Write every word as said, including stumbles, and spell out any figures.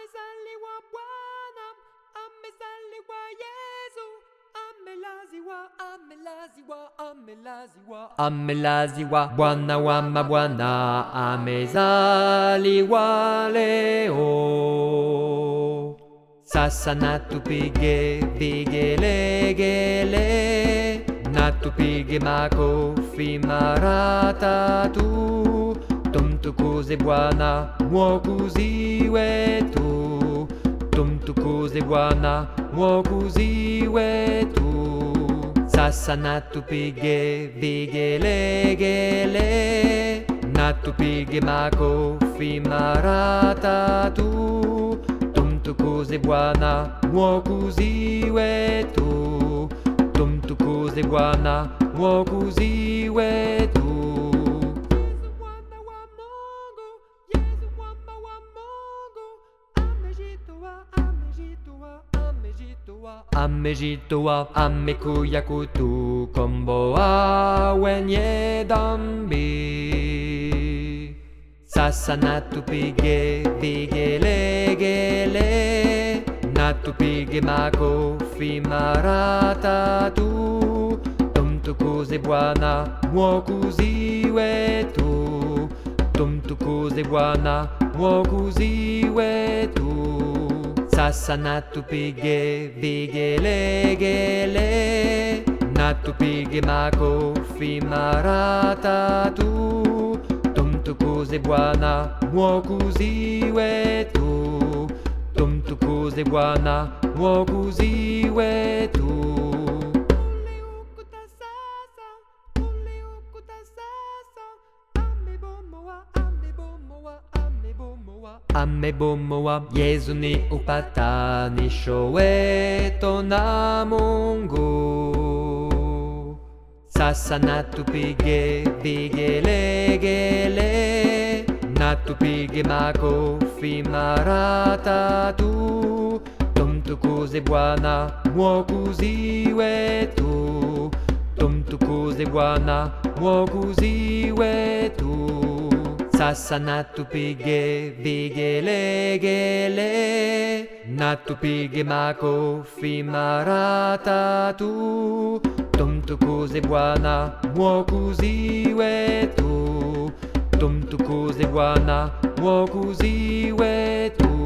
Amezaliwa Bwana, amezaliwa Yesu, amelaziwa, amelaziwa, amelaziwa, amelaziwa Bwana wa mabwana, amezaliwa leo. Sasa natupige vigelegele, natupige makofi mara tatu, tumtukuze Bwana Mwokozi wetu, tumtukuze Bwana Mwokozi wetu. Sasa natupige vigelegele, natupige makofi mara tatu, tumtukuze Bwana Mwokozi wetu, tumtukuze Bwana Mwokozi wetu. Amejitoa, amekuja kutukomboa wenye dhambi. Sasa natupige vigelegele, natupige makofi mara tatu, tumtukuze Bwana Mwokozi wetu, tumtukuze Bwana Mwokozi wetu. Sasa natupige vigelegele, natupige makofi mara tatu, tumtukuze Bwana Mwokozi wetu, tumtukuze Bwana Mwokozi wetu. Amebomoa, Yesu ni upatanisho wetu na Mungu. Sasa natupige vigelegele, natupige makofi mara tatu, tumtukuze Bwana Mwokozi wetu, tumtukuze Bwana Mwokozi wetu. Sasa natupige vigelegele, natupige makofi mara tatu, tumtukuze Bwana Mwokozi wetu, tumtukuze Bwana Mwokozi wetu.